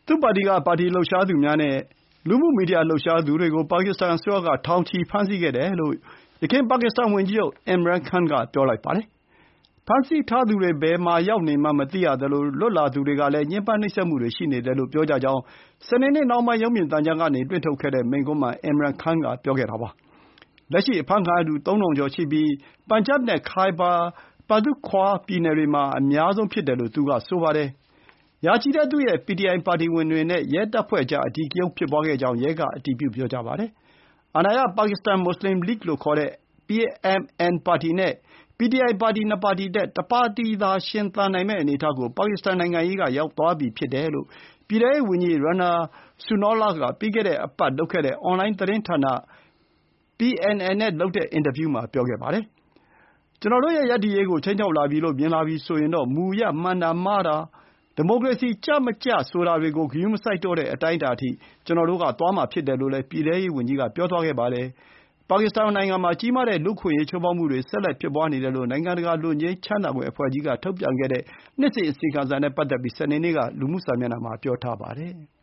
သူ့ပါတီက ပါတီလှုပ်ရှားသူများနဲ့ လူမှုမီဒီယာလှုပ်ရှားသူတွေကို ပါကစ္စတန်အစိုးရက ထောင်ချီဖမ်းဆီးခဲ့တယ်လို့ ယခင် ပါကစ္စတန်ဝန်ကြီးချုပ် Imran Khan က ပြောလိုက်ပါတယ်။ ဖမ်းဆီးထားသူတွေ ဘယ်မှာရောက်နေမှန်းမသိရသလို လွတ်လာသူတွေကလည်း ညှဉ်းပန်းနှိပ်စက်မှုတွေရှိနေတယ်လို့ ပြောကြကြောင်း စနေနေ့နှောင်းပိုင်း ရုပ်မြင်သံကြားကနေ လွှင့်ထုတ်ခဲ့တဲ့ မိန့်ခွန်းမှာ Imran Khan က ပြောခဲ့တာပါ။ လက်ရှိ အဖမ်းခံရသူ ၃,၀၀၀ ကျော်ရှိပြီး ပန်ဂျပ်နဲ့ Khyber Pakhtunkhwa ပြည်နယ်တွေမှာ အများဆုံးဖြစ်တယ်လို့ သူက ဆိုပါတယ်။ ရာချီတဲ့ သူ့ရဲ့ PTI ပါတီဝင်တွေနဲ့ ရဲတပ်ဖွဲ့ကြား အဓိကရုဏ်းဖြစ်ပွါးခဲ့ကြောင်း ရဲက အတည်ပြုပြောပါတယ်။ အာဏာရ ပါကစ္စတန် မွတ်ဆလင်လိဂ်လို့ခေါ်တဲ့ PMN ပါတီနဲ့ PTI ပါတီ နှစ်ပါတီထက် တပါတီသာ ရှင်သန်နိုင်မယ့် အနေအထားကို ပါကစ္စတန်နိုင်ငံရေးက ရောက်သွားပြီဖြစ်တယ်လို့ ပြည်ထဲရေးဝန်ကြီး Rana Sanaullah က ပြီးခဲ့တဲ့အပတ်လုပ်ခဲ့တဲ့ အွန်လိုင်းသတင်းဌာန PNN နဲ့လုပ်တဲ့ အင်တာဗျူးမှာ ပြောခဲ့ပါတယ်။ ကျွန်တော်တို့ရဲ့ ရပ်တည်ရေးကို ခြိမ်းခြောက်လာပြီလို့ မြင်လာပြီဆိုရင်တော့ မူအရ မှန်တာမှားတာ၊ ဒီမိုကရေစီ ကျမကျဆိုတာတွေကို ဂရုမစိုက်တော့တဲ့ အတိုင်းအတာအထိ ကျွန်တော်တို့က သွားမှာဖြစ်တယ်လို့လည်း ပြည်ထဲရေးဝန်ကြီးက ပြောသွားခဲ့ပါတယ်။ ပါကစ္စတန်နိုင်ငံမှာ ကြီးမားတဲ့ လူ့အခွင့်အရေး ချိုးဖောက်မှုတွေ ဆက်လက်ဖြစ်ပွါးနေတယ်လို့ နိုင်ငံတကာ လွတ်ငြိမ်းချမ်းသာခွင့်အဖွဲ့ကြီးက ထုတ်ပြန်ခဲ့တဲ့ နှစ်စဥ် အစီရင်ခံစာနဲ့ ပတ်သက်ပြီး စနေနေ့က လူမှုစာမျက်နှာမှာ ပြောထားပါတယ်။